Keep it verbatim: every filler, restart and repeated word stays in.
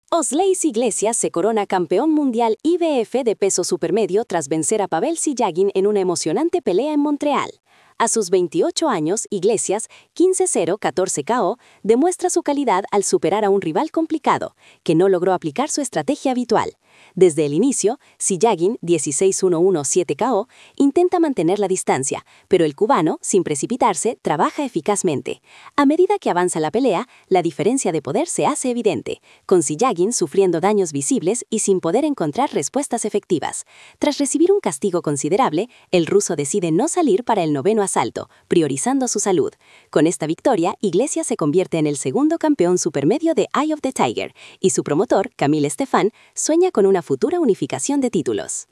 Osleis Iglesias se corona campeón mundial I B F de peso supermedio tras vencer a Pavel Siyagin en una emocionante pelea en Montreal. A sus veintiocho años, Iglesias, quince cero catorce K O, demuestra su calidad al superar a un rival complicado, que no logró aplicar su estrategia habitual. Desde el inicio, Siyagin, dieciséis uno siete K O, intenta mantener la distancia, pero el cubano, sin precipitarse, trabaja eficazmente. A medida que avanza la pelea, la diferencia de poder se hace evidente, con Siyagin sufriendo daños visibles y sin poder encontrar respuestas efectivas. Tras recibir un castigo considerable, el ruso decide no salir para el noveno asalto, priorizando su salud. Con esta victoria, Iglesias se convierte en el segundo campeón supermedio de Eye of the Tiger, y su promotor, Camille Estefan, sueña con una futura unificación de títulos.